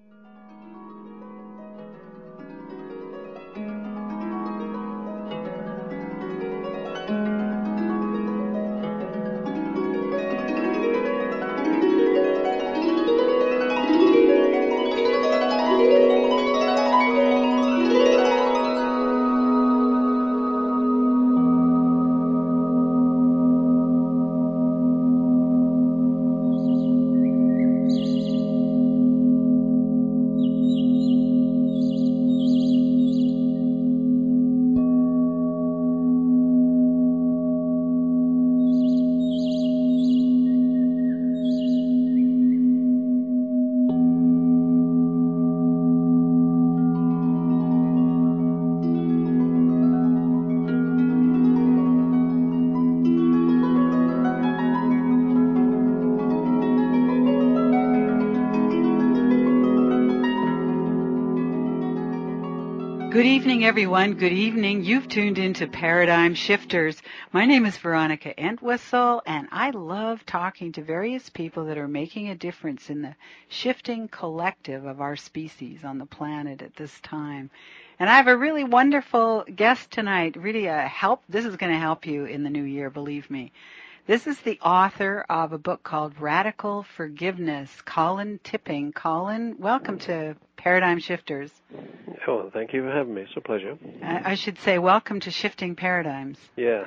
Good evening, everyone. Good evening. You've tuned into Paradigm Shifters. My name is Veronica Entwistle, and I love talking to various people that are making a difference in the shifting collective of our species on the planet at this time. And I have a really wonderful guest tonight. Really this is going to help you in the new year, believe me. This is the author of a book called Radical Forgiveness, Colin Tipping. Colin, welcome to Paradigm Shifters. Oh, thank you for having me. It's a pleasure. I should say welcome to Shifting Paradigms. Yeah.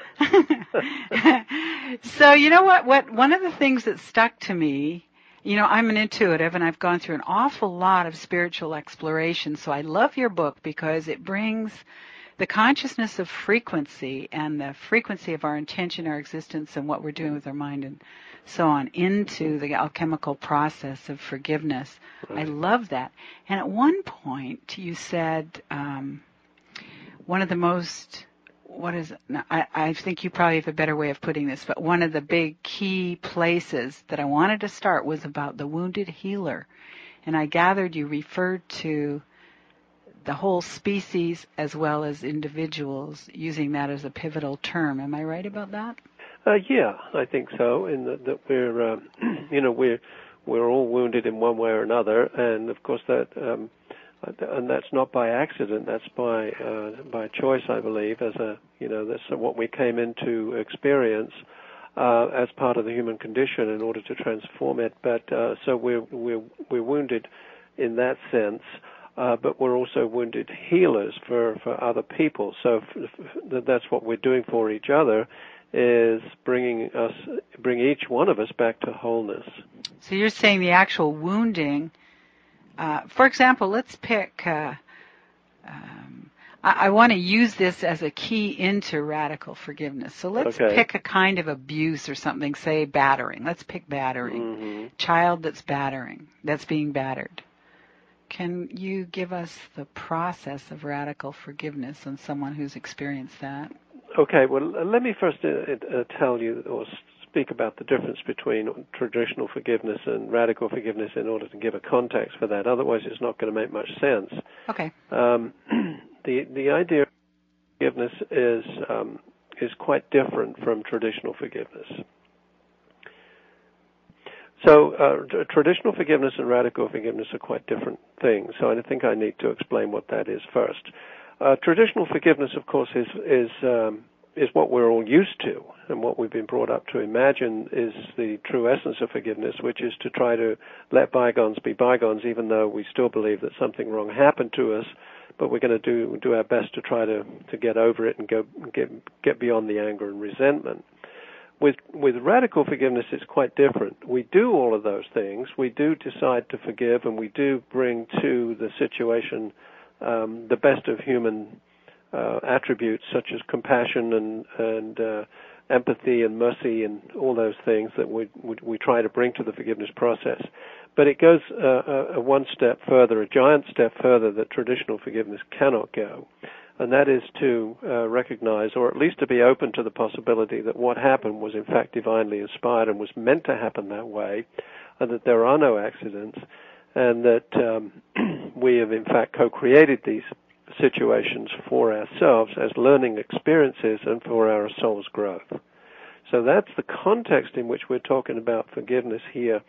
So you know what? One of the things that stuck to me, I'm an intuitive and I've gone through an awful lot of spiritual exploration. So I love your book because it brings the consciousness of frequency and the frequency of our intention, our existence, and what we're doing with our mind and so on into the alchemical process of forgiveness. Right. I love that. And at one point you said one of the most, I think you probably have a better way of putting this, but one of the big key places that I wanted to start was about the wounded healer. And I gathered you referred to the whole species as well as individuals, using that as a pivotal term. Am I right about that? Yeah, I think so. In that we're, we're all wounded in one way or another, and of course and that's not by accident. That's by choice, I believe. That's what we came into experience as part of the human condition in order to transform it. But so we're wounded in that sense. But we're also wounded healers for other people. So that's what we're doing for each other, is bring each one of us back to wholeness. So you're saying the actual wounding, for example, let's pick, I want to use this as a key into radical forgiveness. So let's pick a kind of abuse or something, say battering. Let's pick battering. Mm-hmm. Child that's being battered. Can you give us the process of radical forgiveness on someone who's experienced that? Okay, well, let me first tell you or speak about the difference between traditional forgiveness and radical forgiveness in order to give a context for that. Otherwise, it's not going to make much sense. Okay. The idea of forgiveness is quite different from traditional forgiveness. So traditional forgiveness and radical forgiveness are quite different things, so I think I need to explain what that is first. Traditional forgiveness, of course, is what we're all used to, and what we've been brought up to imagine is the true essence of forgiveness, which is to try to let bygones be bygones, even though we still believe that something wrong happened to us, but we're going to do our best to try to get over it and get beyond the anger and resentment. With radical forgiveness, it's quite different. We do all of those things. We do decide to forgive, and we do bring to the situation the best of human attributes, such as compassion and empathy and mercy and all those things that we try to bring to the forgiveness process. But it goes a one step further, a giant step further that traditional forgiveness cannot go. And that is to recognize, or at least to be open to the possibility that what happened was in fact divinely inspired and was meant to happen that way, and that there are no accidents, and that we have in fact co-created these situations for ourselves as learning experiences and for our soul's growth. So that's the context in which we're talking about forgiveness here.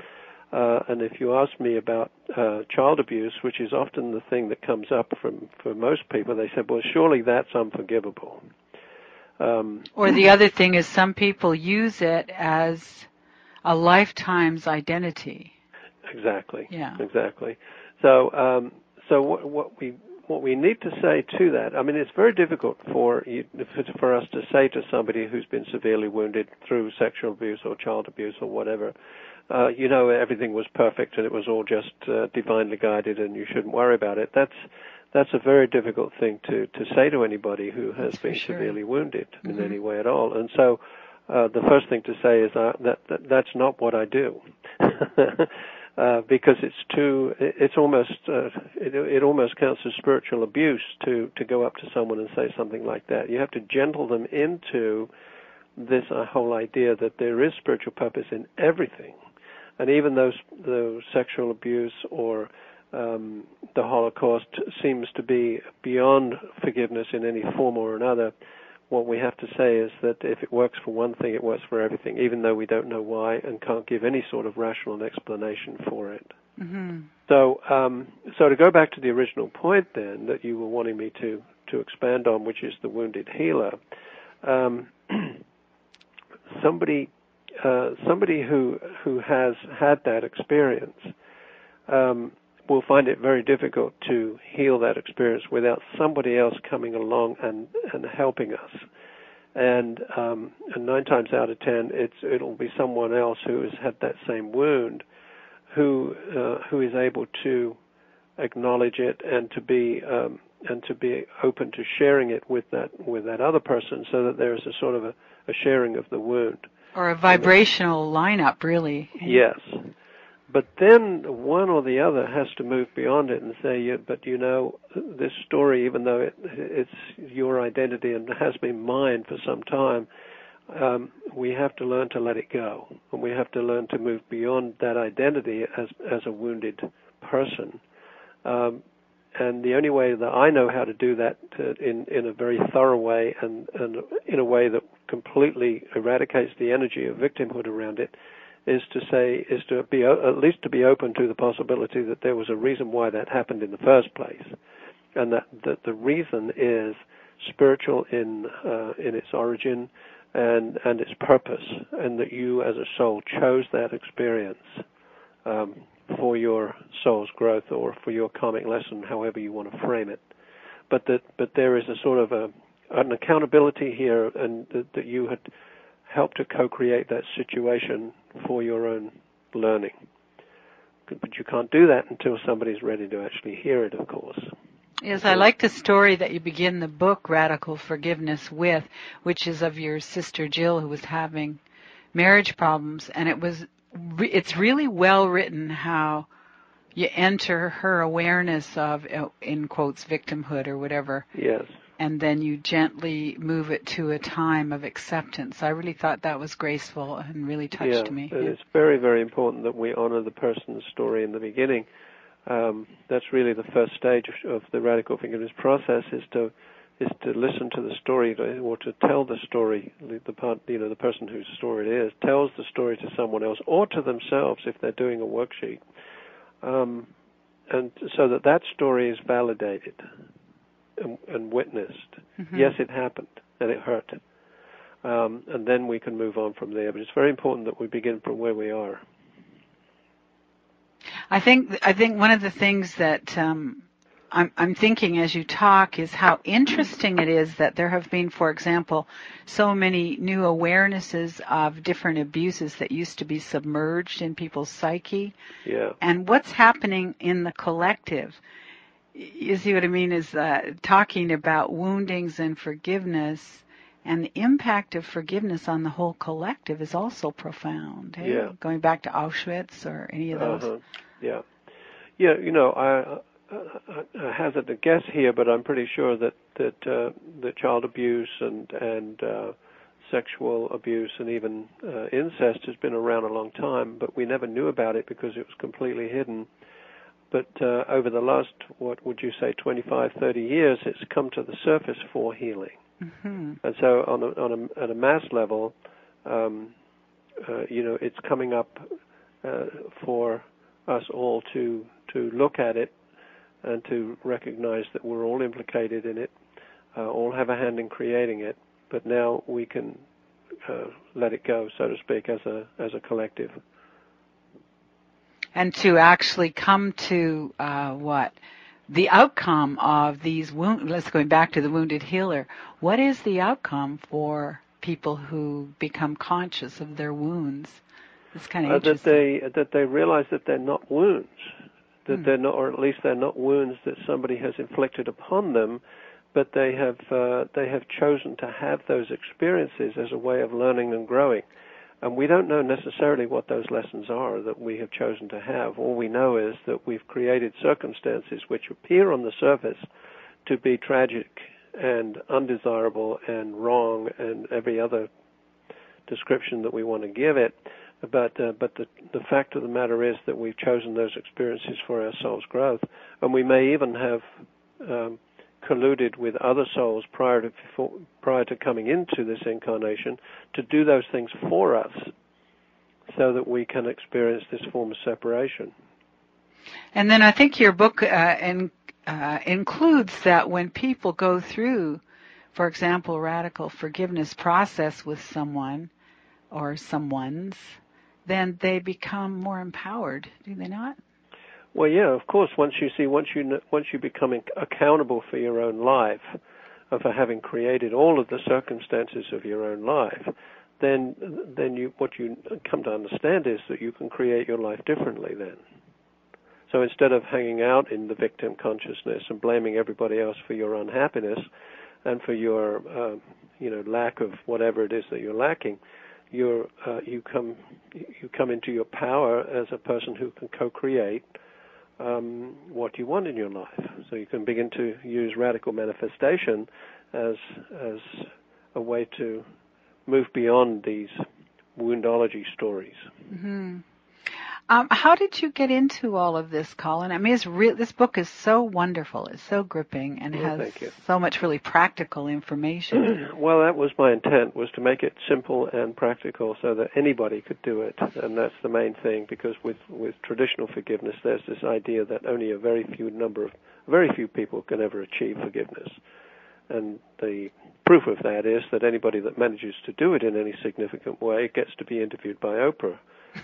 And if you ask me about child abuse, which is often the thing that comes up for most people, they say, well, surely that's unforgivable. Or the other thing is some people use it as a lifetime's identity. Exactly. Yeah. Exactly. So, what we need to say to that, I mean, it's very difficult for us to say to somebody who's been severely wounded through sexual abuse or child abuse or whatever, everything was perfect and it was all just divinely guided and you shouldn't worry about it. That's a very difficult thing to say to anybody who has been severely wounded in any way at all. And so the first thing to say is that's not what I do. Because it almost counts as spiritual abuse to go up to someone and say something like that. You have to gentle them into this whole idea that there is spiritual purpose in everything. And even though sexual abuse or the Holocaust seems to be beyond forgiveness in any form or another, what we have to say is that if it works for one thing, it works for everything, even though we don't know why and can't give any sort of rational explanation for it. Mm-hmm. So to go back to the original point then that you were wanting me to expand on, which is the wounded healer, somebody who has had that experience will find it very difficult to heal that experience without somebody else coming along and helping us. And 9 times out of 10, it'll be someone else who has had that same wound, who is able to acknowledge it and to be open to sharing it with that other person, so that there is a sort of a sharing of the wound. Or a vibrational lineup, really. Yes. But then one or the other has to move beyond it and say, but this story, even though it's your identity and has been mine for some time, we have to learn to let it go. And we have to learn to move beyond that identity as a wounded person. And the only way that I know how to do that in a very thorough way and in a way that completely eradicates the energy of victimhood around it is to be at least to be open to the possibility that there was a reason why that happened in the first place, and that the reason is spiritual in its origin and its purpose, and that you as a soul chose that experience for your soul's growth or for your karmic lesson, however you want to frame it. But there is a sort of an accountability here, and that you had helped to co-create that situation for your own learning. But you can't do that until somebody's ready to actually hear it, of course. Yes, I like the story that you begin the book, Radical Forgiveness, with, which is of your sister Jill, who was having marriage problems, and it's really well written how you enter her awareness of, in quotes, victimhood or whatever. Yes. And then you gently move it to a time of acceptance. I really thought that was graceful and really touched me. And it's very, very important that we honor the person's story in the beginning. That's really the first stage of the radical forgiveness process, is to listen to the story, or to tell the story. The person whose story it is tells the story to someone else or to themselves if they're doing a worksheet, and so that story is validated and witnessed. Mm-hmm. Yes, it happened, and it hurt. And then we can move on from there. But it's very important that we begin from where we are. I think one of the things that I'm thinking as you talk is how interesting it is that there have been, for example, so many new awarenesses of different abuses that used to be submerged in people's psyche. Yeah. And what's happening in the collective. You see what I mean, is talking about woundings and forgiveness, and the impact of forgiveness on the whole collective is also profound. Hey? Yeah. Going back to Auschwitz or any of those. Uh-huh. Yeah. Yeah, I hazard a guess here, but I'm pretty sure that child abuse and sexual abuse and even incest has been around a long time, but we never knew about it because it was completely hidden. But over the last, what would you say, 25, 30 years, it's come to the surface for healing. Mm-hmm. And so at a mass level, it's coming up for us all to look at it and to recognize that we're all implicated in it, all have a hand in creating it, but now we can let it go, so to speak, as a collective. And to actually come to the outcome of these wounds. Let's go back to the wounded healer. What is the outcome for people who become conscious of their wounds? It's kind of interesting. That they realize that they're not wounds, that they're not, or at least they're not wounds that somebody has inflicted upon them, but they have chosen to have those experiences as a way of learning and growing. And we don't know necessarily what those lessons are that we have chosen to have. All we know is that we've created circumstances which appear on the surface to be tragic and undesirable and wrong and every other description that we want to give it. But the fact of the matter is that we've chosen those experiences for our soul's growth. And we may even have colluded with other souls prior to coming into this incarnation to do those things for us so that we can experience this form of separation. And then I think your book includes that when people go through, for example, a radical forgiveness process with someone or someone's, then they become more empowered, do they not? Well, yeah, of course. Once you become accountable for your own life, for having created all of the circumstances of your own life, then what you come to understand is that you can create your life differently. Then, so instead of hanging out in the victim consciousness and blaming everybody else for your unhappiness and for your lack of whatever it is that you're lacking, you come into your power as a person who can co-create what you want in your life. So you can begin to use radical manifestation as a way to move beyond these woundology stories. Mm-hmm. How did you get into all of this, Colin? I mean, this book is so wonderful. It's so gripping and has so much really practical information. Well, that was my intent, was to make it simple and practical so that anybody could do it. And that's the main thing, because with traditional forgiveness, there's this idea that only a very few people can ever achieve forgiveness. And the proof of that is that anybody that manages to do it in any significant way gets to be interviewed by Oprah.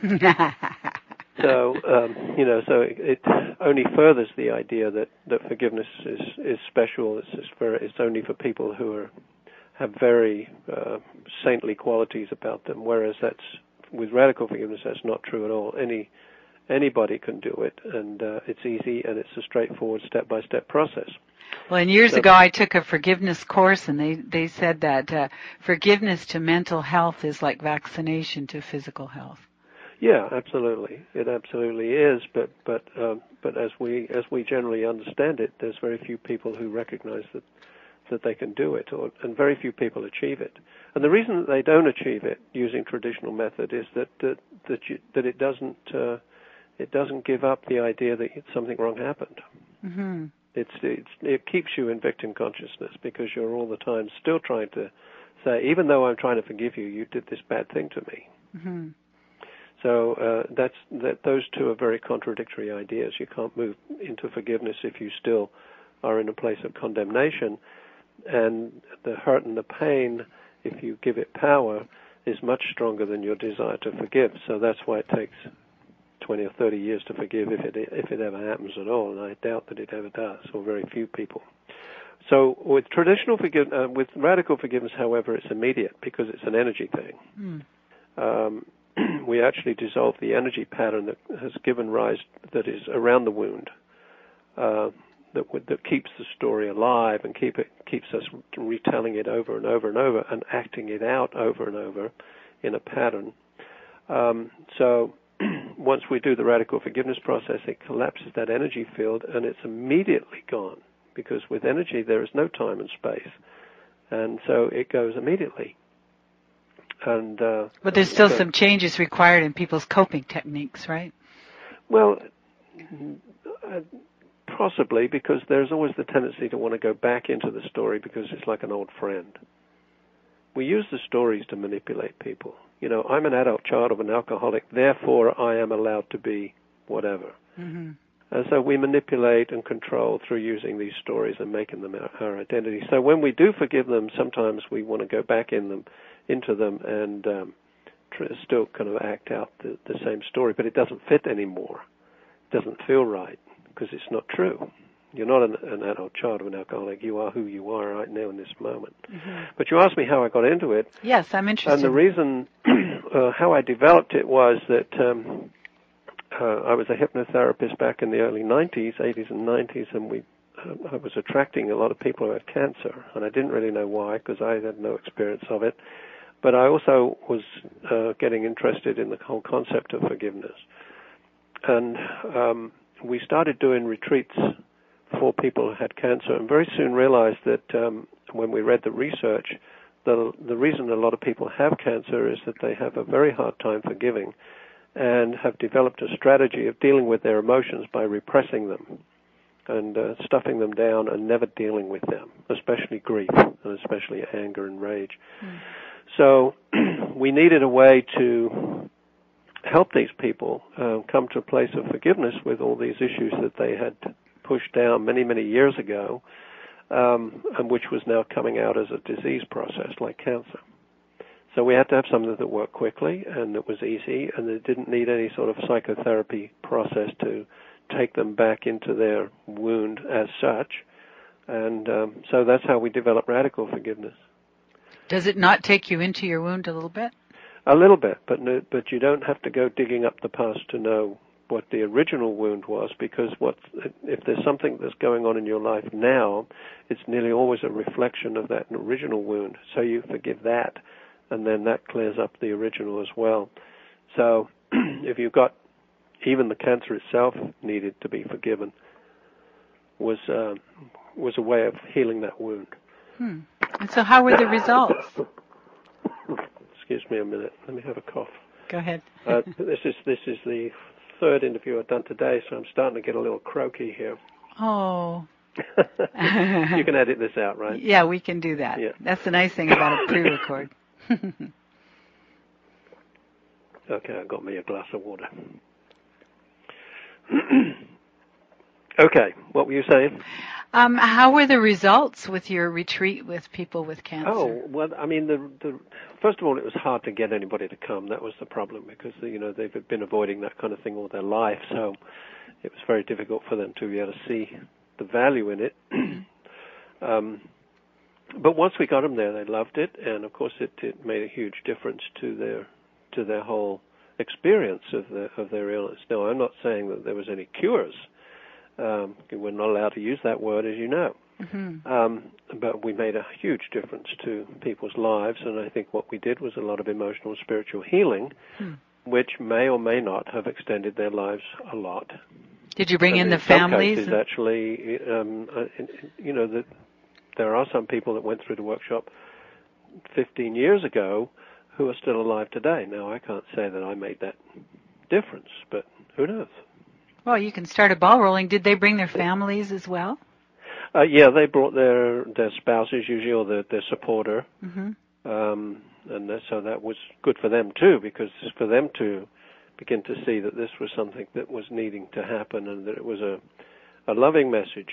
So, so it only furthers the idea that forgiveness is special. It's only for people who have very saintly qualities about them. Whereas with radical forgiveness, that's not true at all. Anybody can do it, and it's easy, and it's a straightforward step-by-step process. Well, and years ago I took a forgiveness course, and they said that forgiveness to mental health is like vaccination to physical health. Yeah, absolutely. It absolutely is, but as we generally understand it, there's very few people who recognize that they can do it, and very few people achieve it. And the reason that they don't achieve it using traditional method is that it doesn't give up the idea that something wrong happened. Mm-hmm. It keeps you in victim consciousness because you're all the time still trying to say, even though I'm trying to forgive you, you did this bad thing to me. Mm-hmm. So those two are very contradictory ideas. You can't move into forgiveness if you still are in a place of condemnation. And the hurt and the pain, if you give it power, is much stronger than your desire to forgive. So that's why it takes 20 or 30 years to forgive, if it ever happens at all. And I doubt that it ever does, or very few people. So with with radical forgiveness, however, it's immediate because it's an energy thing. We actually dissolve the energy pattern that has given rise, that is around the wound, that keeps the story alive and keeps us retelling it over and over and over and acting it out over and over in a pattern. So once we do the radical forgiveness process, it collapses that energy field and it's immediately gone, because with energy there is no time and space, and so it goes immediately. But there's still some changes required in people's coping techniques, right? Well, possibly, because there's always the tendency to want to go back into the story because it's like an old friend. We use the stories to manipulate people. I'm an adult child of an alcoholic, therefore I am allowed to be whatever. Mm-hmm. And so we manipulate and control through using these stories and making them our identity. So when we do forgive them, sometimes we want to go back into them and still kind of act out the same story, but it doesn't fit anymore. It doesn't feel right because it's not true. You're not an adult child of an alcoholic. You are who you are right now in this moment. Mm-hmm. But you asked me how I got into it. Yes, I'm interested. And the reason how I developed it was that I was a hypnotherapist back in the early 90s, 80s and 90s, and I was attracting a lot of people who had cancer, and I didn't really know why because I had no experience of it. But I also was getting interested in the whole concept of forgiveness. And we started doing retreats for people who had cancer, and very soon realized that when we read the research, the reason a lot of people have cancer is that they have a very hard time forgiving and have developed a strategy of dealing with their emotions by repressing them and stuffing them down and never dealing with them, especially grief and especially anger and rage. Mm. So we needed a way to help these people come to a place of forgiveness with all these issues that they had pushed down many, many years ago, and which was now coming out as a disease process like cancer. So we had to have something that worked quickly and that was easy and that didn't need any sort of psychotherapy process to take them back into their wound as such. And so that's how we developed radical forgiveness. Does it not take you into your wound a little bit? A little bit, but you don't have to go digging up the past to know what the original wound was, because if there's something that's going on in your life now, it's nearly always a reflection of that original wound. So you forgive that, and then that clears up the original as well. So if you've got, even the cancer itself needed to be forgiven, was a way of healing that wound. And so how were the results? Excuse me a minute. Let me have a cough. Go ahead. This is the third interview I've done today, so I'm starting to get a little croaky here. Oh. You can edit this out, right? Yeah, we can do that. Yeah. That's the nice thing about a pre-record. Okay, I got me a glass of water. Okay, what were you saying? How were the results with your retreat with people with cancer? Oh, well, I mean, first of all, it was hard to get anybody to come. That was the problem because, they've been avoiding that kind of thing all their life, so it was very difficult for them to be able to see the value in it. But once we got them there, they loved it, and of course it made a huge difference to their whole experience of their illness. Now, I'm not saying that there was any cures. We're not allowed to use that word, as you know. Mm-hmm. But we made a huge difference to people's lives, and I think what we did was a lot of emotional and spiritual healing, which may or may not have extended their lives a lot. Did you bring in the families? In some cases, actually, that there are some people that went through the workshop 15 years ago who are still alive today. Now, I can't say that I made that difference, but who knows? Well, you can start a ball rolling. Did they bring their families as well? Yeah, they brought their spouses usually, or their supporter. Mm-hmm. So that was good for them too, because for them to begin to see that this was something that was needing to happen and that it was a loving message.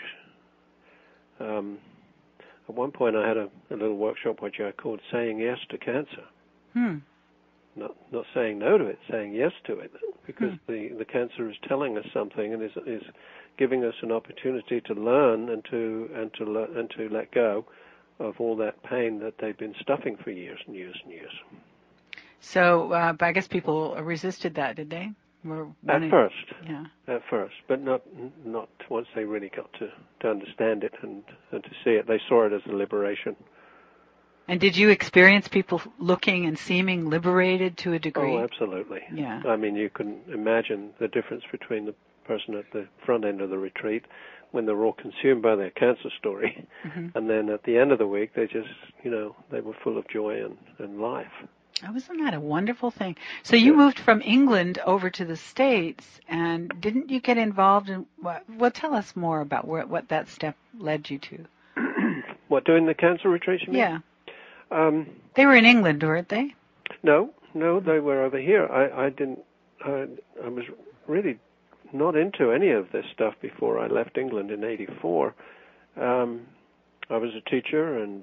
At one point I had a little workshop which I called Saying Yes to Cancer. Not saying no to it, saying yes to it, because the cancer is telling us something and is giving us an opportunity to learn and to let go of all that pain that they've been stuffing for years and years and years. So, but I guess people resisted that, did they? At first, but not once they really got to understand it and to see it. They saw it as a liberation. And did you experience people looking and seeming liberated to a degree? Oh, absolutely. Yeah. I mean, you can imagine the difference between the person at the front end of the retreat when they're all consumed by their cancer story, and then at the end of the week, they just, they were full of joy and life. Oh, isn't that a wonderful thing? So you moved from England over to the States, and didn't you get involved in, well, tell us more about what that step led you to. What, doing the cancer retreat, you mean? Yeah. They were in England, weren't they? No, No, they were over here. I was really not into any of this stuff before I left England in '84. I was a teacher and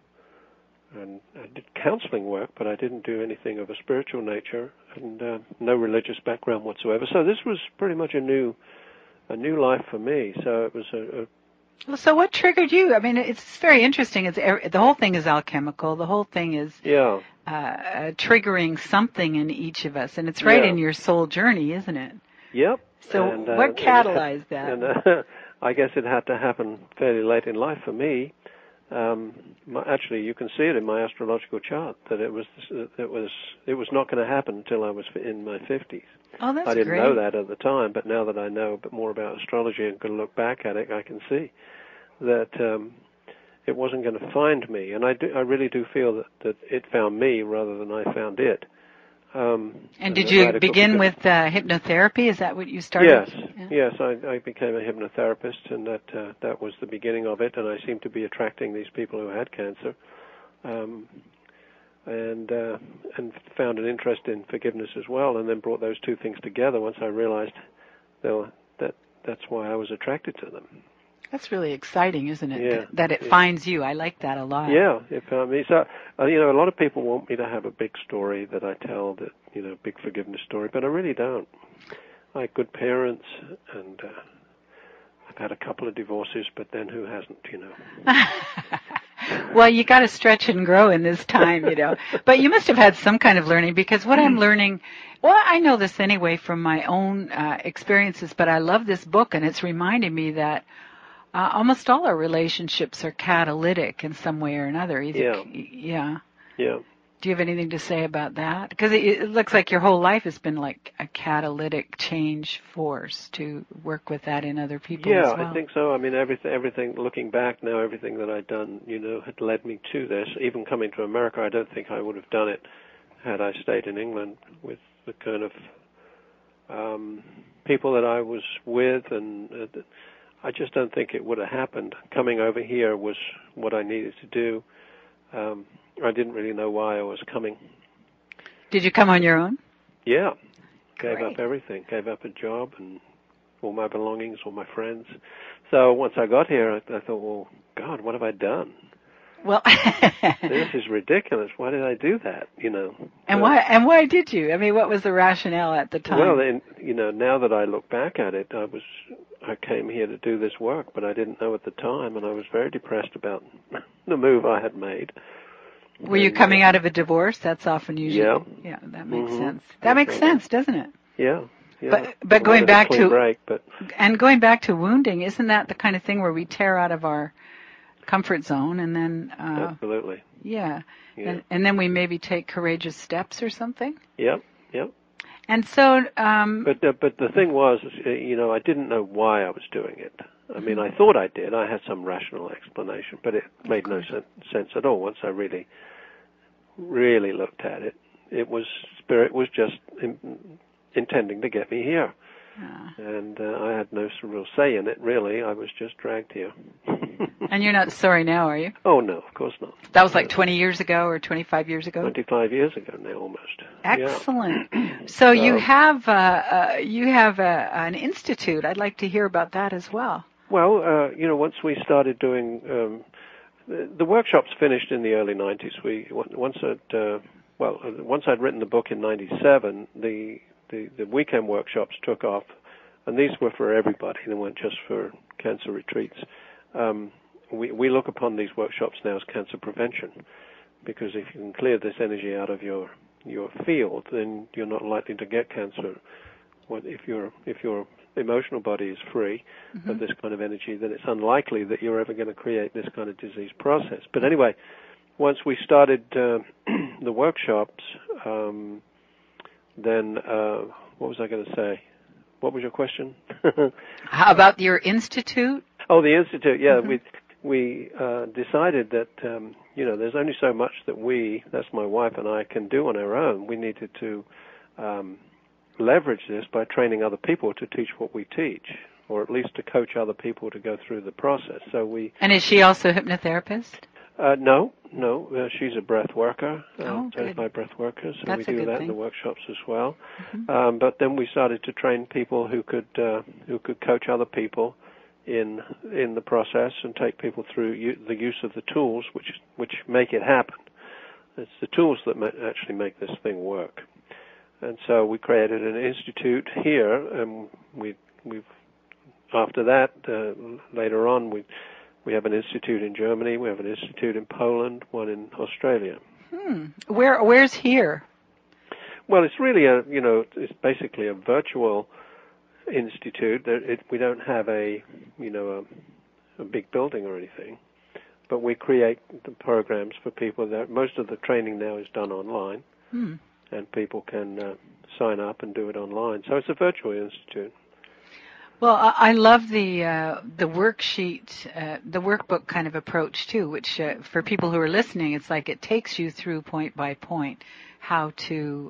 I did counseling work, but I didn't do anything of a spiritual nature, and no religious background whatsoever. So this was pretty much a new life for me. So it was Well, so what triggered you? I mean, it's very interesting. The whole thing is alchemical. The whole thing is triggering something in each of us, and it's right in your soul journey, isn't it? Yep. So what catalyzed that? And I guess it had to happen fairly late in life for me. Actually, you can see it in my astrological chart that it was not going to happen until I was in my 50s. Oh, that's great. I didn't know that at the time, but now that I know a bit more about astrology and can look back at it, I can see that it wasn't going to find me, and I really do feel that it found me rather than I found it. And did you begin with hypnotherapy? Is that what you started? Yes. I became a hypnotherapist, and that was the beginning of it. And I seemed to be attracting these people who had cancer, and found an interest in forgiveness as well. And then brought those two things together once I realized that's why I was attracted to them. That's really exciting, isn't it? Yeah, that it finds you. I like that a lot. Yeah, it found me. So, a lot of people want me to have a big story that I tell, big forgiveness story, but I really don't. I had good parents, and I've had a couple of divorces, but then who hasn't, Well, you got to stretch and grow in this time, But you must have had some kind of learning, because what I'm learning, well, I know this anyway from my own experiences, but I love this book, and it's reminding me that almost all our relationships are catalytic in some way or another. Yeah. Do you have anything to say about that? Because it looks like your whole life has been like a catalytic change force to work with that in other people as well. Yeah, I think so. I mean, everything, looking back now, everything that I'd done, had led me to this. Even coming to America, I don't think I would have done it had I stayed in England with the kind of people that I was with, and I just don't think it would have happened. Coming over here was what I needed to do. I didn't really know why I was coming. Did you come on your own? Yeah. Gave Great. up everything. Gave up a job and all my belongings, all my friends. So once I got here, I thought, well, God, what have I done? Well, this is ridiculous. Why did I do that? And why did you? I mean, what was the rationale at the time? Well, then, now that I look back at it, I came here to do this work, but I didn't know at the time, and I was very depressed about the move I had made. Were you coming out of a divorce? That's often usually. Yeah, that makes sense. That makes sense, doesn't it? Yeah. But going back to break, going back to wounding, isn't that the kind of thing where we tear out of our comfort zone and then absolutely. Yeah. And then we maybe take courageous steps or something? Yep. And so but the thing was, I didn't know why I was doing it. I mean, I thought I did. I had some rational explanation, but it made no sense at all once I really looked at it. Spirit was just intending to get me here. And I had no real say in it, really. I was just dragged here. And you're not sorry now, are you? Oh, no, of course not. That was like 20 years ago or 25 years ago? 25 years ago now, almost. Excellent. Yeah. So you have an institute. I'd like to hear about that as well. Well, once we started doing the workshops finished in the early 90s. Once I'd written the book in 97, the weekend workshops took off, and these were for everybody. They weren't just for cancer retreats. We look upon these workshops now as cancer prevention, because if you can clear this energy out of your field, then you're not likely to get cancer. If your emotional body is free of this kind of energy, then it's unlikely that you're ever going to create this kind of disease process. But anyway, once we started the workshops, then what was I going to say? What was your question? How about your institute? Oh, the institute. Yeah, we decided that there's only so much that that's my wife and I, can do on our own. We needed to leverage this by training other people to teach what we teach, or at least to coach other people to go through the process. So we. And is she also a hypnotherapist? No, No, she's a breath worker, certified breath worker, so That's we do that thing. in the workshops as well. Mm-hmm. But then we started to train people who could coach other people in the process and take people through the use of the tools which make it happen. It's the tools that actually make this thing work. And so we created an institute here, and we've after that later on we have an institute in Germany, we have an institute in Poland, one in Australia. Where's here? Well, it's really it's basically a virtual institute. We don't have a big building or anything, but we create the programs for people. That most of the training now is done online, and people can sign up and do it online. So it's a virtual institute. Well, I love the worksheet, the workbook kind of approach too, which for people who are listening, it's like it takes you through point by point how to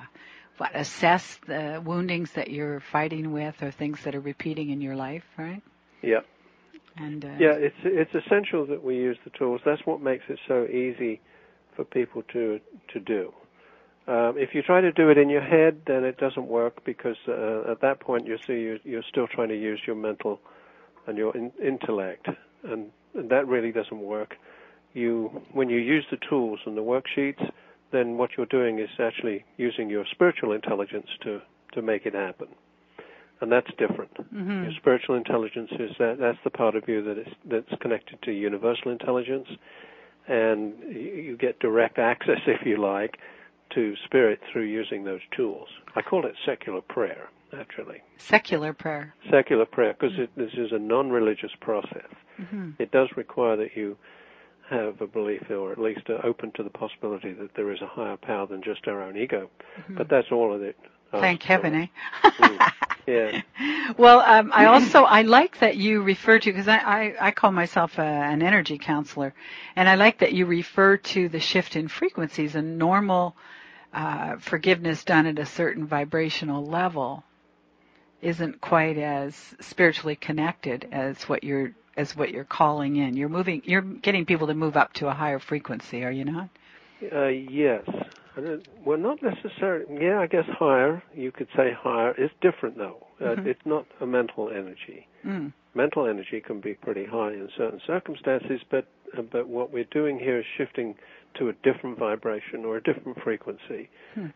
assess the woundings that you're fighting with or things that are repeating in your life, right? Yeah. And it's essential that we use the tools. That's what makes it so easy for people to do. If you try to do it in your head, then it doesn't work because at that point you're still trying to use your mental and your intellect, and that really doesn't work. When you use the tools and the worksheets, then what you're doing is actually using your spiritual intelligence to make it happen, and that's different. Mm-hmm. Your spiritual intelligence is that's the part of you that's connected to universal intelligence, and you get direct access, if you like, to spirit through using those tools. I call it secular prayer, actually. Secular prayer. Secular prayer, because this is a non-religious process. Mm-hmm. It does require that you have a belief, or at least open to the possibility that there is a higher power than just our own ego. Mm-hmm. But that's all of it. Thank heaven, eh? Yeah. Well, I like that you refer to, because I call myself an energy counselor, and I like that you refer to the shift in frequencies. And normal forgiveness done at a certain vibrational level isn't quite as spiritually connected as what you're calling in. You're getting people to move up to a higher frequency, are you not? Yes. Well, not necessarily. Yeah, I guess higher. You could say higher. It's different, though. It's not a mental energy. Mm. Mental energy can be pretty high in certain circumstances, but what we're doing here is shifting to a different vibration or a different frequency,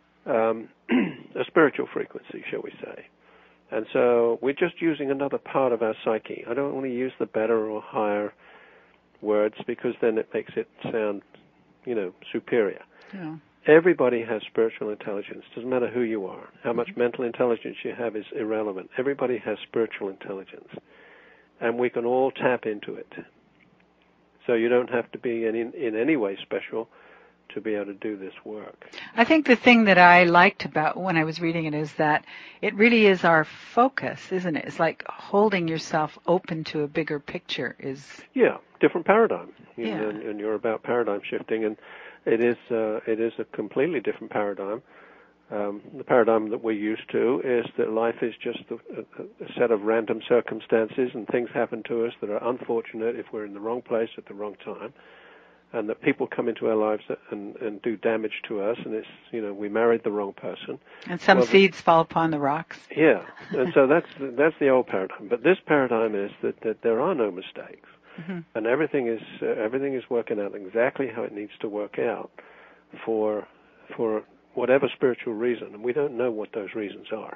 a spiritual frequency, shall we say. And so we're just using another part of our psyche. I don't want to use the better or higher words because then it makes it sound, superior. Yeah. Everybody has spiritual intelligence. Doesn't matter who you are. How much mental intelligence you have is irrelevant. Everybody has spiritual intelligence. And we can all tap into it. So you don't have to be in any way special to be able to do this work. I think the thing that I liked about when I was reading it is that it really is our focus, isn't it? It's like holding yourself open to a bigger picture is... Yeah, different paradigm. And you're about paradigm shifting, and it is a completely different paradigm. The paradigm that we're used to is that life is just a set of random circumstances, and things happen to us that are unfortunate if we're in the wrong place at the wrong time, and that people come into our lives and do damage to us, and it's, we married the wrong person. And some seeds fall upon the rocks. Yeah, and so that's the old paradigm. But this paradigm is that there are no mistakes. Mm-hmm. And everything is working out exactly how it needs to work out for whatever spiritual reason, and we don't know what those reasons are.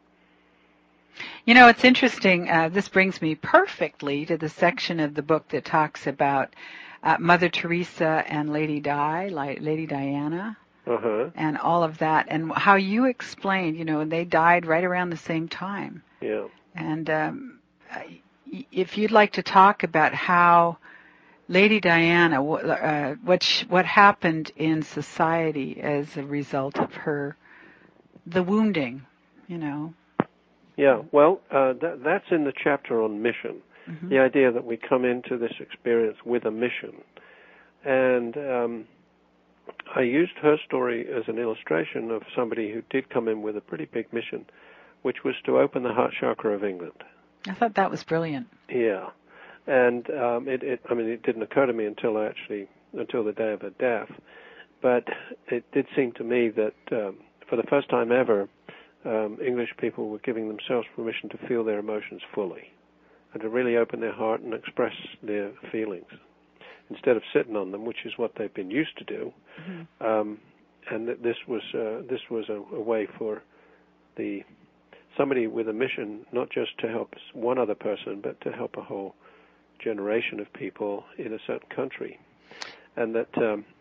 It's interesting. This brings me perfectly to the section of the book that talks about Mother Teresa and Lady Diana, and all of that, and how you explained, they died right around the same time. Yeah. And if you'd like to talk about how Lady Diana, what happened in society as a result of the wounding, Yeah, well, that's in the chapter on mission. Mm-hmm. The idea that we come into this experience with a mission. And I used her story as an illustration of somebody who did come in with a pretty big mission, which was to open the heart chakra of England. I thought that was brilliant. Yeah. And it didn't occur to me until I actually until the day of her death. But it did seem to me that for the first time ever, English people were giving themselves permission to feel their emotions fully and to really open their heart and express their feelings instead of sitting on them, which is what they've been used to do. Mm-hmm. And that this was a way for somebody with a mission, not just to help one other person, but to help a whole generation of people in a certain country. And that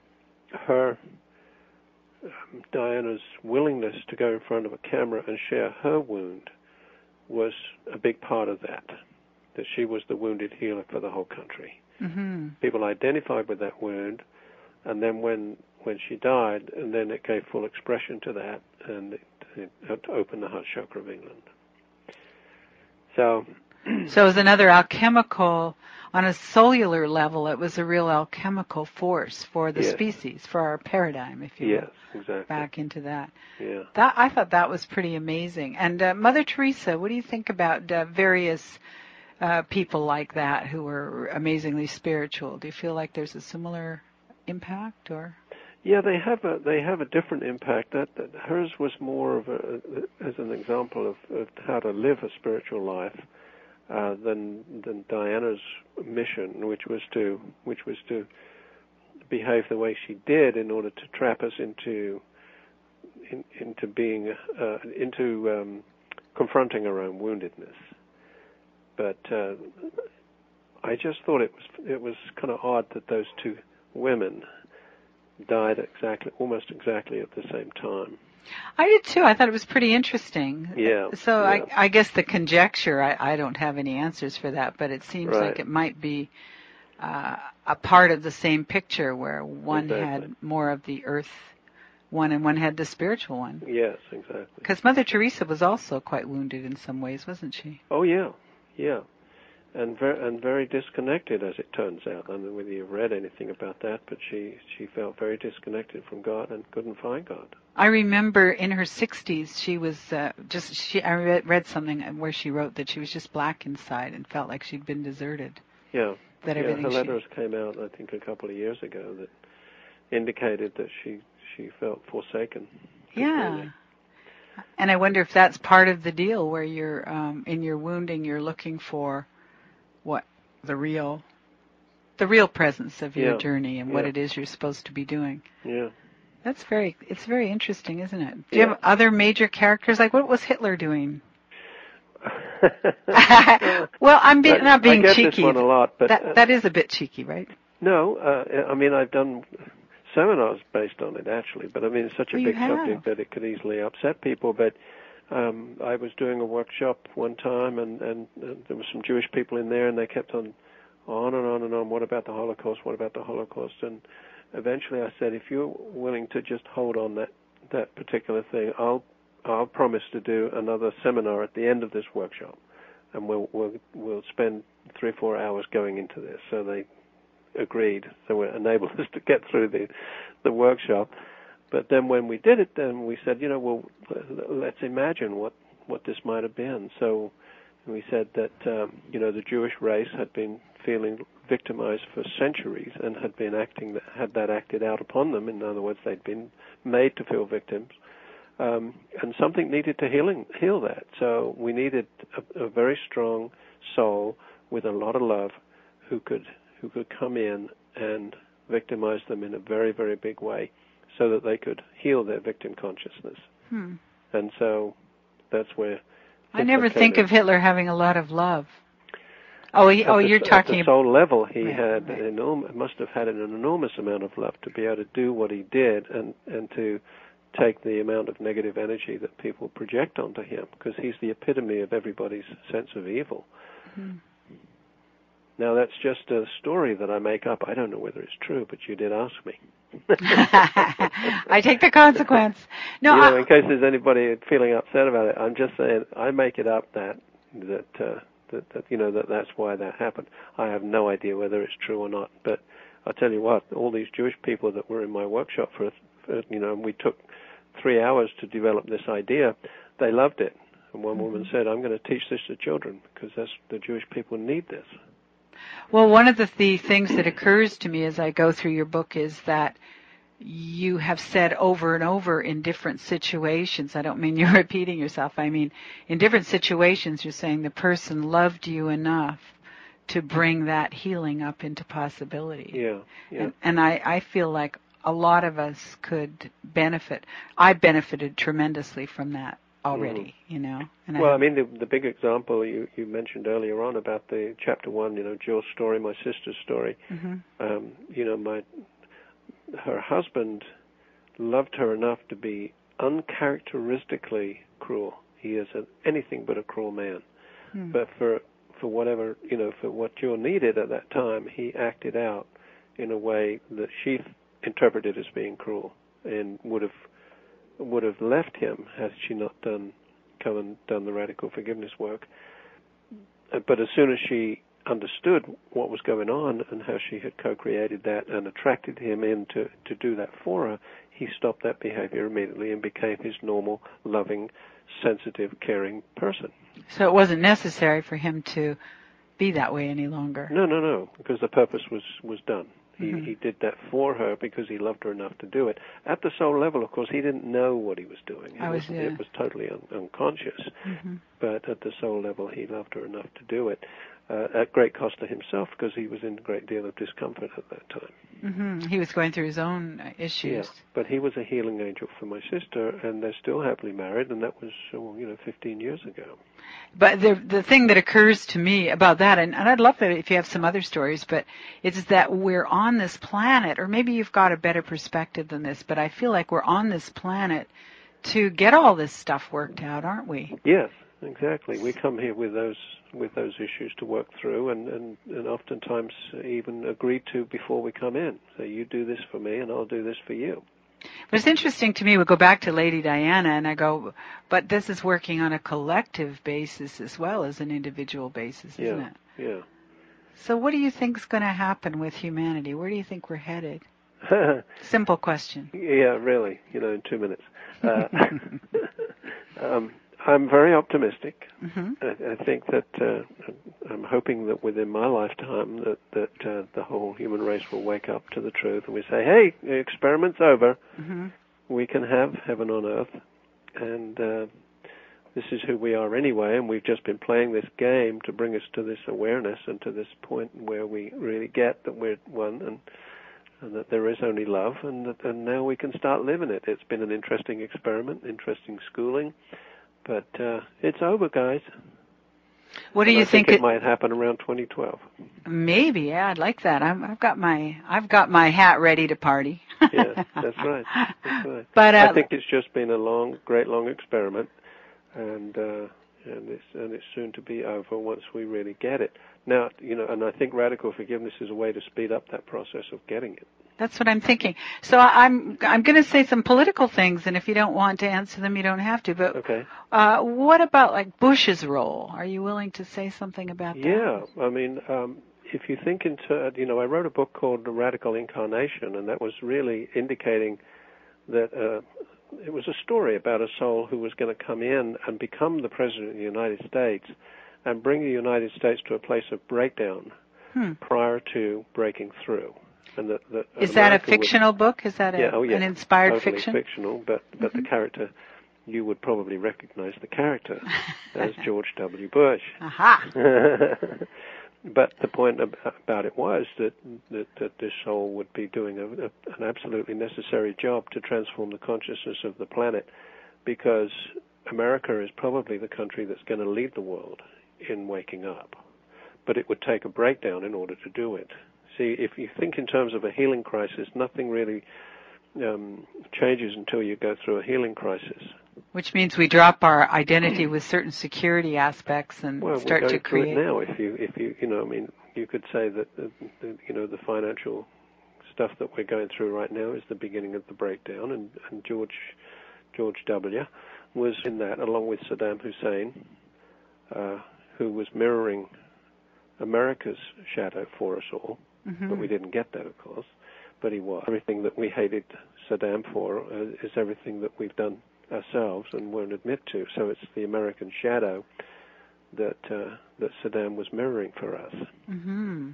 Diana's willingness to go in front of a camera and share her wound was a big part of that she was the wounded healer for the whole country. Mm-hmm. People identified with that wound, and then when she died, and then it gave full expression to that, and it opened the heart chakra of England. So it was another alchemical, on a cellular level, it was a real alchemical force for the species, for our paradigm, if you will. Exactly. Back into that. Yeah. I thought that was pretty amazing. And Mother Teresa, what do you think about various people like that who were amazingly spiritual? Do you feel like there's a similar impact, or? Yeah, they have a different impact. That hers was more of as an example of how to live a spiritual life than Diana's mission, which was to behave the way she did in order to trap us into confronting our own woundedness. But I just thought it was kind of odd that those two women died almost exactly at the same time. I did too. I thought it was pretty interesting. Yeah. So yeah. I guess the conjecture, I don't have any answers for that, but it seems right. like it might be a part of the same picture where one had more of the earth one and one had the spiritual one. Yes, exactly. Because Mother Teresa was also quite wounded in some ways, wasn't she? Oh, yeah. And very disconnected, as it turns out. I don't know whether you've read anything about that, but she felt very disconnected from God and couldn't find God. I remember in her 60s, she was I read something where she wrote that she was just black inside and felt like she'd been deserted. Yeah. That her letters came out, I think, a couple of years ago that indicated that she felt forsaken. Yeah. And I wonder if that's part of the deal, where you're in your wounding, you're looking for what the real presence of your journey and what it is you're supposed to be doing. Yeah. It's very interesting, isn't it? Do you have other major characters? Like, what was Hitler doing? Well, I'm not being I get cheeky. This one a lot, but that is a bit cheeky, right? No, I mean, I've done seminars based on it, actually, but I mean, it's such a big subject that it could easily upset people. But I was doing a workshop one time, and there were some Jewish people in there, and they kept on and on and on. What about the Holocaust? What about the Holocaust? And eventually, I said, if you're willing to just hold on that particular thing, I'll promise to do another seminar at the end of this workshop, and we'll spend 3 or 4 hours going into this. So they agreed, so it enabled us to get through the workshop. But then when we did it, then we said, well, let's imagine what this might have been. So we said that the Jewish race had been feeling victimized for centuries and had that acted out upon them. In other words, they'd been made to feel victims. And something needed to heal that. So we needed a very strong soul with a lot of love who could come in and victimize them in a very, very big way so that they could heal their victim consciousness. And so that's where I never think of Hitler having a lot of love. You're talking at the soul level. He must have had an enormous amount of love to be able to do what he did and to take the amount of negative energy that people project onto him, because he's the epitome of everybody's sense of evil. Mm-hmm. Now, that's just a story that I make up. I don't know whether it's true, but you did ask me. I take the consequence. No, in case there's anybody feeling upset about it, I'm just saying I make it up that's why that happened. I have no idea whether it's true or not, but I'll tell you what, all these Jewish people that were in my workshop we took 3 hours to develop this idea, they loved it. And one woman said, I'm going to teach this to children because the Jewish people need this. Well, one of the things that occurs to me as I go through your book is that you have said over and over in different situations, I don't mean you're repeating yourself, I mean in different situations you're saying the person loved you enough to bring that healing up into possibility. Yeah. And I feel like a lot of us could benefit. I benefited tremendously from that already, you know. And well, I mean, the big example you mentioned earlier on about the chapter 1, you know, Jill's story, my sister's story. You know, her husband loved her enough to be uncharacteristically cruel. He is anything but a cruel man. But for whatever, you know, for what Jill needed at that time, he acted out in a way that she interpreted as being cruel, and would have left him had she not come and done the radical forgiveness work. But as soon as she understood what was going on and how she had co-created that and attracted him in to do that for her, he stopped that behavior immediately and became his normal, loving, sensitive, caring person. So it wasn't necessary for him to be that way any longer. No, because the purpose was done. He did that for her because he loved her enough to do it. At the soul level, of course, he didn't know what he was doing. It was totally unconscious. But at the soul level, he loved her enough to do it. At great cost to himself, because he was in a great deal of discomfort at that time. He was going through his own issues. Yeah, but he was a healing angel for my sister, and they're still happily married, and that was 15 years ago. But the thing that occurs to me about that, and I'd love it if you have some other stories, but it's that we're on this planet, or maybe you've got a better perspective than this, but I feel like we're on this planet to get all this stuff worked out, aren't we? Yes, exactly. We come here with those issues to work through, and oftentimes even agreed to before we come in. So you do this for me, and I'll do this for you. But it's interesting to me, we go back to Lady Diana, and I go, but this is working on a collective basis as well as an individual basis, isn't it? Yeah. So what do you think is going to happen with humanity? Where do you think we're headed? Simple question. Yeah, really, in 2 minutes. I'm very optimistic. I think that I'm hoping that within my lifetime that the whole human race will wake up to the truth, and we say, hey, the experiment's over. We can have heaven on earth, and this is who we are anyway, and we've just been playing this game to bring us to this awareness and to this point where we really get that we're one, and that there is only love, and now we can start living it. It's been an interesting experiment, interesting schooling. But it's over, guys. What do you think? It might happen around 2012. Maybe, yeah, I'd like that. I've got my hat ready to party. Yeah, that's right. But I think it's just been a great long experiment, and it's soon to be over once we really get it. Now, and I think radical forgiveness is a way to speed up that process of getting it. That's what I'm thinking. So I'm going to say some political things, and if you don't want to answer them, you don't have to. But okay. What about like Bush's role? Are you willing to say something about that? Yeah, I mean, if you think into, I wrote a book called The Radical Incarnation, and that was really indicating that it was a story about a soul who was going to come in and become the president of the United States and bring the United States to a place of breakdown prior to breaking through. And is that a fictional book? Is that an inspired totally fiction? Fictional, but the character, you would probably recognize the character as George W. Bush. Aha! But the point about it was that this soul would be doing an absolutely necessary job to transform the consciousness of the planet, because America is probably the country that's going to lead the world in waking up. But it would take a breakdown in order to do it. See, if you think in terms of a healing crisis, nothing really changes until you go through a healing crisis. Which means we drop our identity with certain security aspects and start to create. Well, we're going through it now. You could say that the financial stuff that we're going through right now is the beginning of the breakdown, and George W. was in that, along with Saddam Hussein, who was mirroring America's shadow for us all. But we didn't get that, of course. But he was. Everything that we hated Saddam for is everything that we've done ourselves and won't admit to. So it's the American shadow that Saddam was mirroring for us.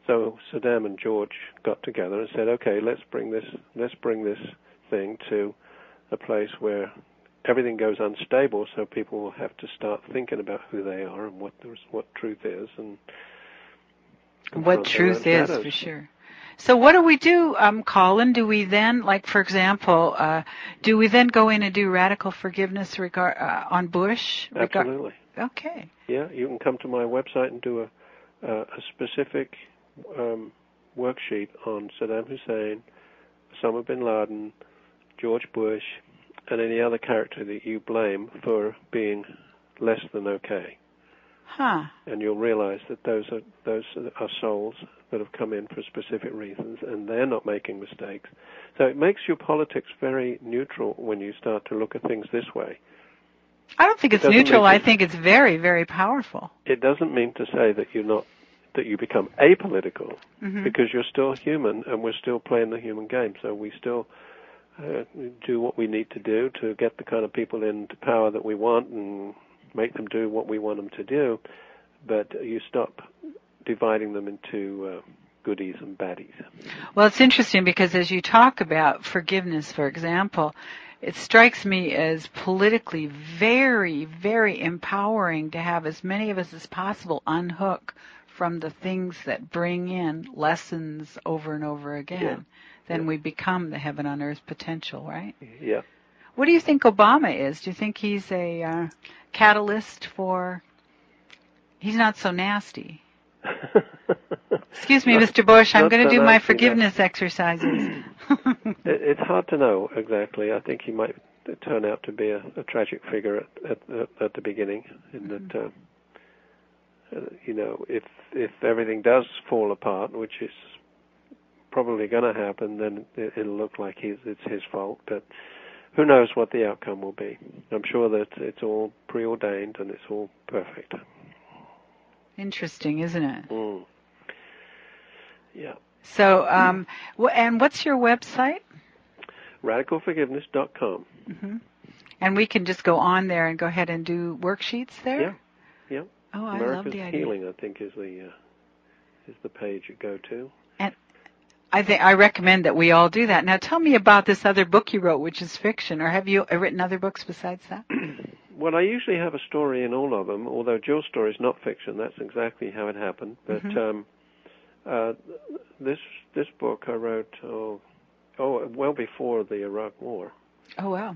So Saddam and George got together and said, okay, let's bring this thing to a place where everything goes unstable, so people will have to start thinking about who they are and what truth is, and what truth is, for sure. So what do we do, Colin? Do we then, like, for example, do we then go in and do radical forgiveness on Bush? Absolutely. Okay. Yeah, you can come to my website and do a specific worksheet on Saddam Hussein, Osama bin Laden, George Bush, and any other character that you blame for being less than okay. Huh. And you'll realize that those are souls that have come in for specific reasons, and they're not making mistakes. So it makes your politics very neutral when you start to look at things this way. I don't think it's neutral. I think it's very, very powerful. It doesn't mean to say that you become apolitical, mm-hmm. because you're still human, and we're still playing the human game. So we still do what we need to do to get the kind of people into power that we want and make them do what we want them to do, but you stop dividing them into goodies and baddies. Well, it's interesting because as you talk about forgiveness, for example, it strikes me as politically very, very empowering to have as many of us as possible unhook from the things that bring in lessons over and over again. Yeah. Then we become the heaven on earth potential, right? Yeah. What do you think Obama is? Do you think he's a catalyst for... He's not so nasty. Excuse me, Mr. Bush, I'm going to do my forgiveness exercises. It's hard to know exactly. I think he might turn out to be a tragic figure at the beginning, in that, if everything does fall apart, which is probably going to happen, then it'll look like it's his fault. But who knows what the outcome will be? I'm sure that it's all preordained and it's all perfect. Interesting, isn't it? Mm. Yeah. So, and what's your website? RadicalForgiveness.com. Mm-hmm. And we can just go on there and go ahead and do worksheets there? Yeah. Yeah. Oh, I America's love the idea. Healing, I think, is the page you go to. And I recommend that we all do that. Now, tell me about this other book you wrote, which is fiction, or have you written other books besides that? Well, I usually have a story in all of them, although Jill's story is not fiction. That's exactly how it happened. But this book I wrote well before the Iraq War. Oh, wow.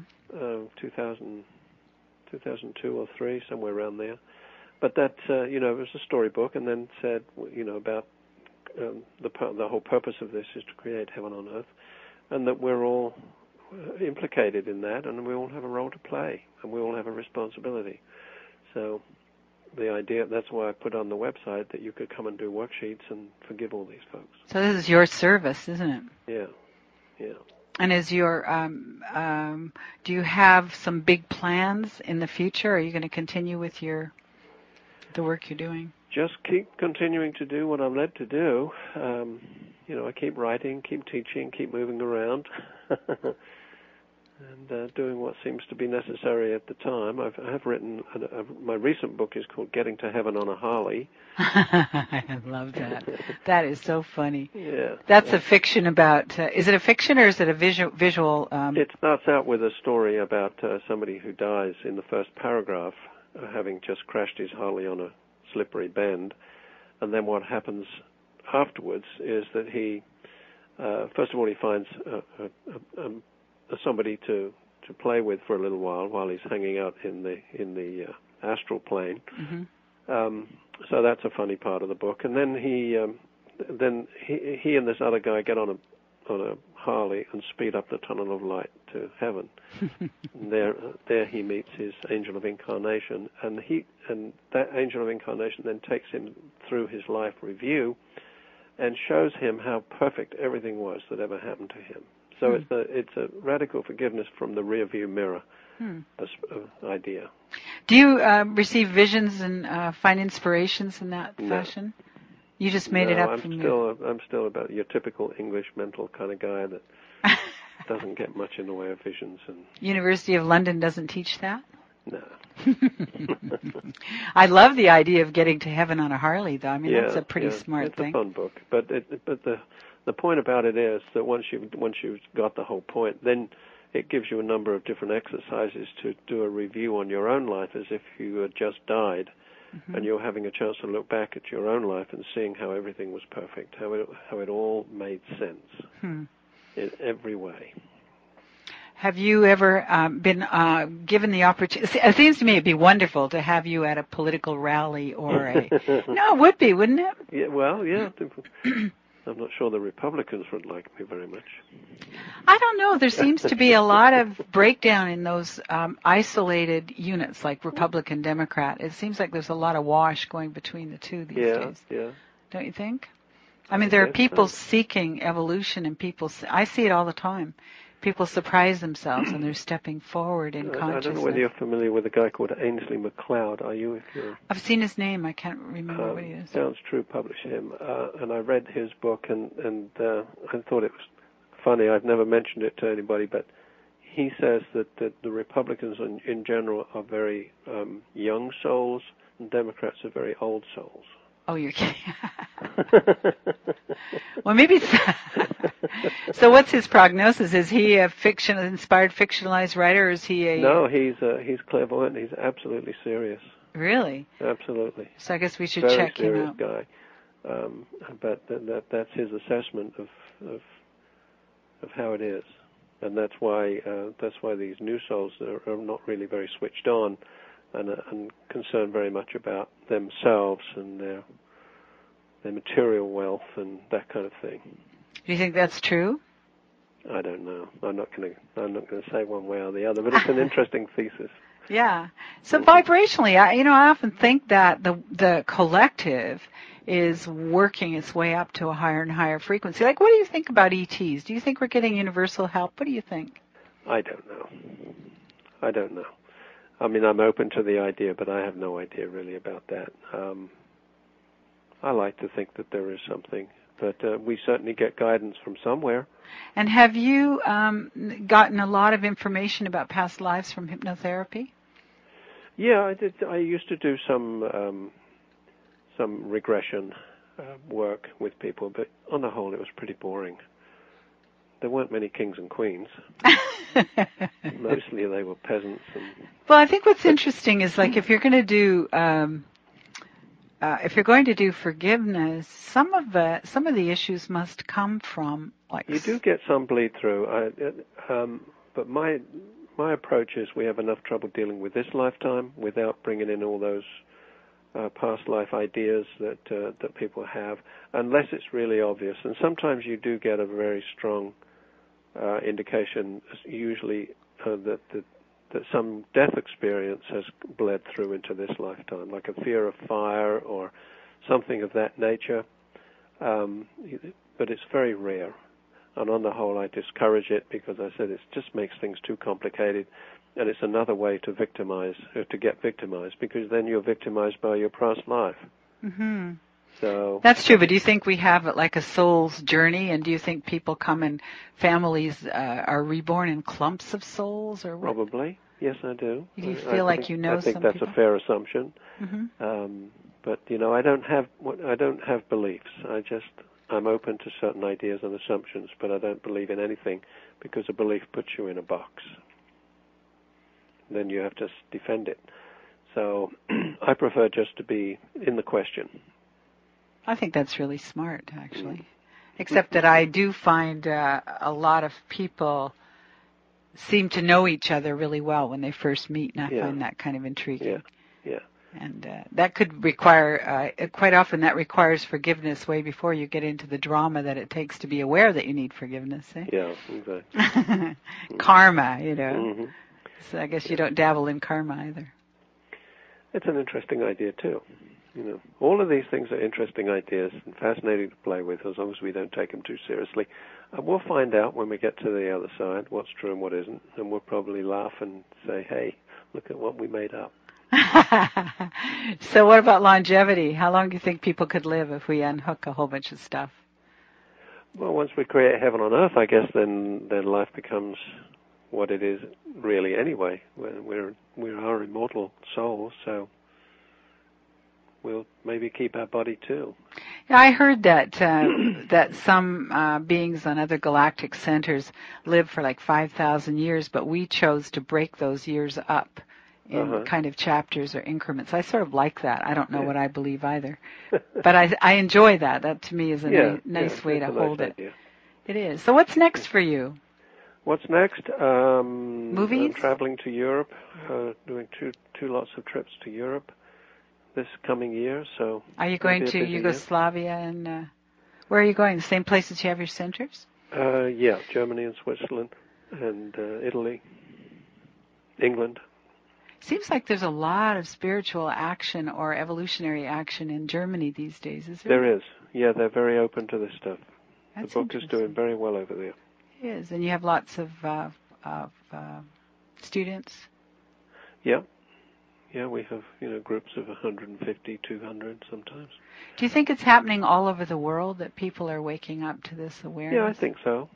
2002 or 3, somewhere around there. But that, it was a storybook, and then said, about the whole purpose of this is to create heaven on earth, and that we're all implicated in that, and we all have a role to play, and we all have a responsibility. So the idea, that's why I put on the website that you could come and do worksheets and forgive all these folks. So this is your service, isn't it? Yeah, yeah. And is your, do you have some big plans in the future? Are you going to continue with the work you're doing? Just keep continuing to do what I'm led to do. I keep writing, keep teaching, keep moving around, and doing what seems to be necessary at the time. I have written, my recent book is called Getting to Heaven on a Harley. I love that. That is so funny. Yeah. That's a fiction about, is it a fiction or is it a visual? It starts out with a story about somebody who dies in the first paragraph, having just crashed his Harley on a slippery bend, and then what happens afterwards is that he, first of all, he finds somebody to play with for a little while he's hanging out in the astral plane. Mm-hmm. So that's a funny part of the book. And then he and this other guy get on a Harley and speed up the tunnel of light to heaven. And there he meets his angel of incarnation, and that angel of incarnation then takes him through his life review and shows him how perfect everything was that ever happened to him. So it's a radical forgiveness from the rearview mirror idea. Do you receive visions and find inspirations in that fashion? You just made it up from you. I'm still about your typical English mental kind of guy that doesn't get much in the way of visions. And University of London doesn't teach that? No. I love the idea of getting to heaven on a Harley, though. I mean, that's a pretty smart thing. It's a fun book, but the point about it is that once you've got the whole point, then it gives you a number of different exercises to do a review on your own life as if you had just died, and you're having a chance to look back at your own life and seeing how everything was perfect, how it all made sense in every way. Have you ever been given the opportunity? It seems to me it'd be wonderful to have you at a political rally or a... No, it would be, wouldn't it? Yeah, well, yeah. I'm not sure the Republicans would like me very much. I don't know. There seems to be a lot of breakdown in those isolated units, like Republican, Democrat. It seems like there's a lot of wash going between the two these days. Yeah. Don't you think? I mean, there are people seeking evolution, and I see it all the time. People surprise themselves, and they're stepping forward in consciousness. I don't know whether you're familiar with a guy called Ainsley MacLeod. Are you? I've seen his name. I can't remember what he is. Sounds True published him, and I read his book, and I thought it was funny. I've never mentioned it to anybody, but he says that the Republicans in general are very young souls, and Democrats are very old souls. Oh, you're kidding. Well, maybe so what's his prognosis? Is he a inspired fictionalized writer, or is he a... No, he's clairvoyant. He's absolutely serious. Really? Absolutely. So I guess we should check him out. Very serious guy. But that's his assessment of how it is. And that's why these new souls are not really very switched on and concerned very much about themselves and their material wealth and that kind of thing. Do you think that's true? I don't know. I'm not going to say one way or the other, but it's an interesting thesis. Yeah. So vibrationally, I often think that the collective is working its way up to a higher and higher frequency. Like, what do you think about ETs? Do you think we're getting universal help? What do you think? I don't know. I mean, I'm open to the idea, but I have no idea really about that. I like to think that there is something, but we certainly get guidance from somewhere. And have you gotten a lot of information about past lives from hypnotherapy? Yeah, I did. I used to do some regression work with people, but on the whole, it was pretty boring. There weren't many kings and queens. Mostly they were peasants. Well, I think what's interesting is, like, if you're going to do forgiveness, some of the issues must come from, like, you do get some bleed through. But my approach is we have enough trouble dealing with this lifetime without bringing in all those past life ideas that people have, unless it's really obvious. And sometimes you do get a very strong indication, usually that some death experience has bled through into this lifetime, like a fear of fire or something of that nature. But it's very rare. And on the whole, I discourage it because I said it just makes things too complicated, and it's another way to get victimized, because then you're victimized by your past life. Mm-hmm. So that's true, but do you think we have like a soul's journey, and do you think people come in families are reborn in clumps of souls, or what? Probably, yes, I do. Do you feel like you know some people? I think that's a fair assumption. Mm-hmm. But I don't have beliefs. I'm open to certain ideas and assumptions, but I don't believe in anything, because a belief puts you in a box. Then you have to defend it. So I prefer just to be in the question. I think that's really smart, actually. Except that I do find a lot of people seem to know each other really well when they first meet, and I find that kind of intriguing. Yeah. And that could require, quite often that requires forgiveness way before you get into the drama that it takes to be aware that you need forgiveness. Eh? Yeah, exactly. Karma, Mm-hmm. So I guess you don't dabble in karma either. It's an interesting idea, too. All of these things are interesting ideas and fascinating to play with, as long as we don't take them too seriously. We'll find out when we get to the other side what's true and what isn't, and we'll probably laugh and say, hey, look at what we made up. So what about longevity? How long do you think people could live if we unhook a whole bunch of stuff? Well, once we create heaven on earth, I guess then life becomes what it is really anyway. We are immortal souls, so we'll maybe keep our body too. Yeah, I heard that that some beings on other galactic centers live for like 5,000 years, but we chose to break those years up in kind of chapters or increments. I sort of like that. I don't know what I believe either, but I enjoy that. That to me is a nice way to hold it. Idea. It is. So what's next for you? What's next? Movies? I'm traveling to Europe, doing two lots of trips to Europe this coming year. So are you going to Yugoslavia and where are you going? The same places you have your centers? Yeah, Germany and Switzerland and Italy, England. Seems like there's a lot of spiritual action or evolutionary action in Germany these days, is there? There is. Yeah, they're very open to this stuff. That's the book is doing very well over there. It is, and you have lots of students? Yeah. Yeah, we have, groups of 150, 200 sometimes. Do you think it's happening all over the world, that people are waking up to this awareness? Yeah, I think so.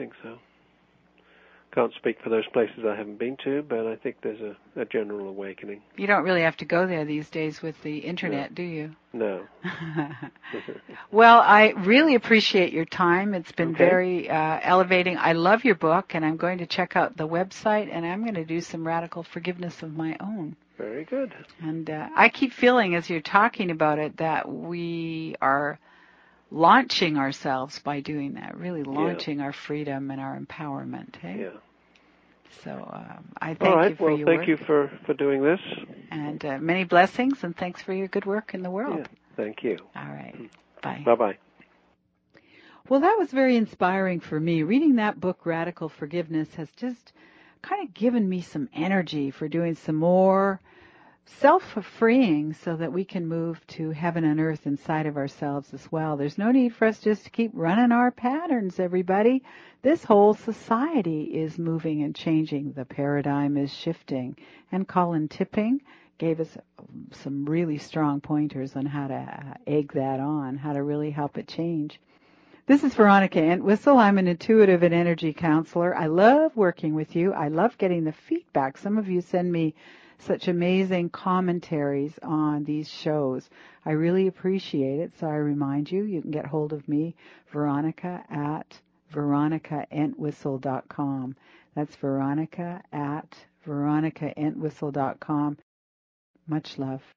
Can't speak for those places I haven't been to, but I think there's a general awakening. You don't really have to go there these days with the internet, do you? No. Well, I really appreciate your time. It's been very elevating. I love your book, and I'm going to check out the website, and I'm going to do some radical forgiveness of my own. Very good. And I keep feeling, as you're talking about it, that we are launching ourselves by doing that, really launching our freedom and our empowerment. Hey? Yeah. So I thank you for your work. Thank you for doing this. And many blessings, and thanks for your good work in the world. Yeah, thank you. All right. Bye. Bye-bye. Well, that was very inspiring for me. Reading that book, Radical Forgiveness, has just kind of given me some energy for doing some more self-freeing so that we can move to heaven and earth inside of ourselves as well. There's no need for us just to keep running our patterns, everybody. This whole society is moving and changing. The paradigm is shifting. And Colin Tipping gave us some really strong pointers on how to egg that on, how to really help it change. This is Veronica Entwistle. I'm an intuitive and energy counselor. I love working with you. I love getting the feedback. Some of you send me such amazing commentaries on these shows. I really appreciate it. So I remind you, you can get hold of me, Veronica at veronicaentwistle.com. That's Veronica at veronicaentwistle.com. Much love.